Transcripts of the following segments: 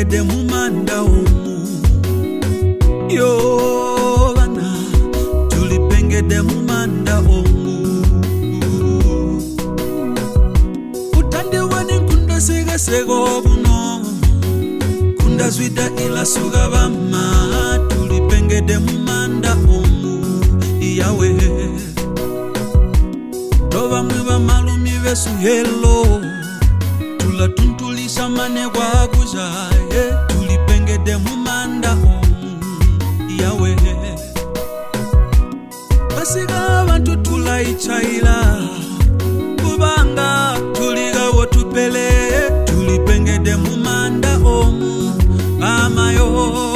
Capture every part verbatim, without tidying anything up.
tulipengede mumanda omu. Yo bana tulipengede mumanda omu. Utande wani kunda sega sego buno, kunda zwida ila suga bama. Tulipengede mumanda omu yawe. Toba mwiba malumi besu hello, tula tuntulisha mane kwa kujaye. Tulipengede mumanda omu yawe. Basiga abantu tulaichaila, kubanga tuliga wotupele. Tulipengede mumanda omu amayo.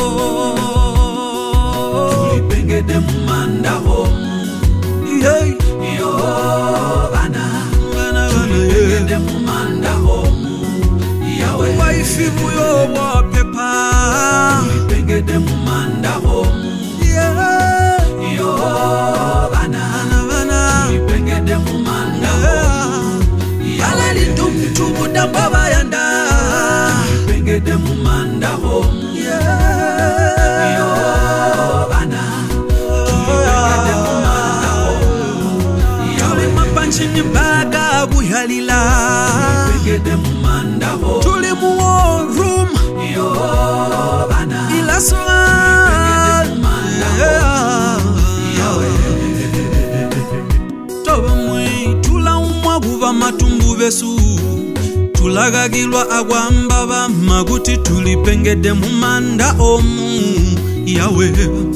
Tulipengede mumanda omu hey. Yo bana bana tulipengede mumanda omu yawe. Waifi buyo wa pepa, tulipengede mumanda omu yeah. Yo bana bana tulipengede mumanda omu yawe. Litumtubu da baba yanda, tulipengede mumanda omu yeah. Yo bana tulipengede mumanda omu yawe. Tuli mapanchini baga buyalila, tulipengede mumanda omu. Tuli mu war room yo bana ila soa yeah. Yawe. Toba mwi tula umwa guva matumbu besu, tulagagilwa agwamba bamaguti. Tulipengede mumanda omu yawe.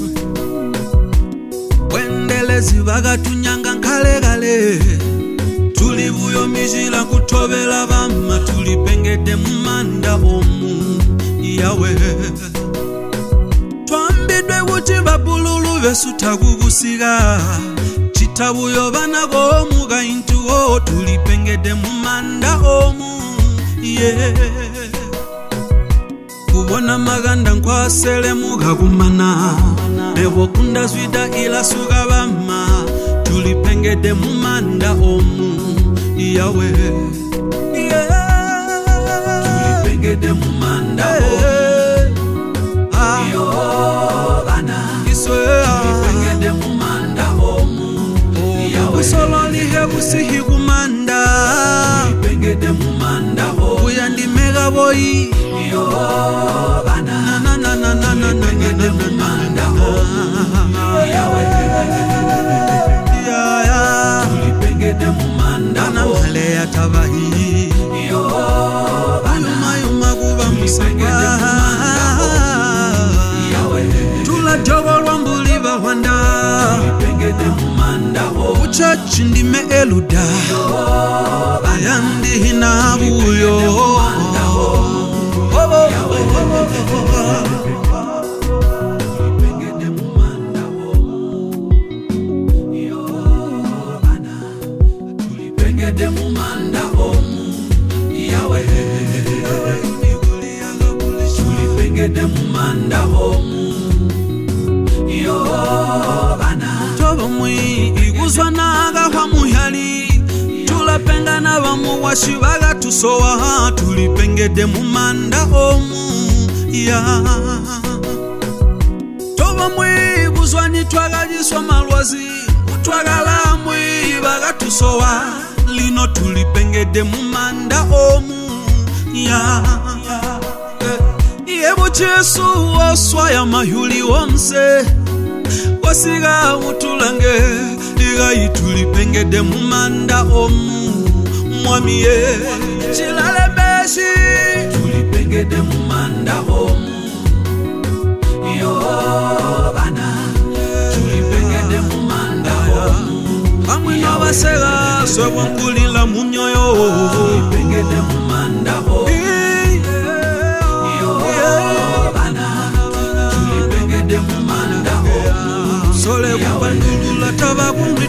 Wendelezi bagatunyanga nkalegale, tulibuyo mijila kutobela bama. Tulipengede mumanda omu yawe. Twambidwe wuti babululu besu tagugusiga, chitabuyo bana gomu gaintu o. Tulipengede mumanda omu yeah. Kubona maganda nkwasele mugagumana, ebo kunda zwida ila suga bama. Tulipengede mumanda omu yawe yeah. Tulipengede mumanda omu ah. Yo bana tulipengede mumanda omu yawe. Usolo lihe usihi kumanda, tulipengede mumanda omu uyandi mega boy. Yo bana na na na na na tulipengede mumanda omu yawe ya ya. Tulipengede mumanda omu male ya tabahi. Yo bana yuma kuba musengede mumanda omu yawe. Tula jogolwa mbuli bahwanda, tulipengede mumanda omu. Uchachi ndime eluda ayandi hina buyo yawe. Tulipengede mumanda omu yo bana tulipengede mumanda omu yawe. Tulipengede mumanda omu yo bana. Toba mwi iguzwa naga kwa muhali, tulapenga na bamu washibaga tusowa. Tulipengede mumanda omu ya. Toba mwi iguzwa nitwagaliswa malwazi, utwagala mwi baga tusowa. Lino tulipengede mumanda omu ya. Yebo Jesu oswaya mahuli wonse, wasiga utulange ligai. Tulipengede mumanda omu mwami ye chilale beshi. Tulipengede mumanda omu yo bana tulipengede mumanda omu. Amwino basega swabangulila munyoyo. Tulipengede mumanda omu yo bana tulipengede mumanda omu. Sole kubandulula tabakunga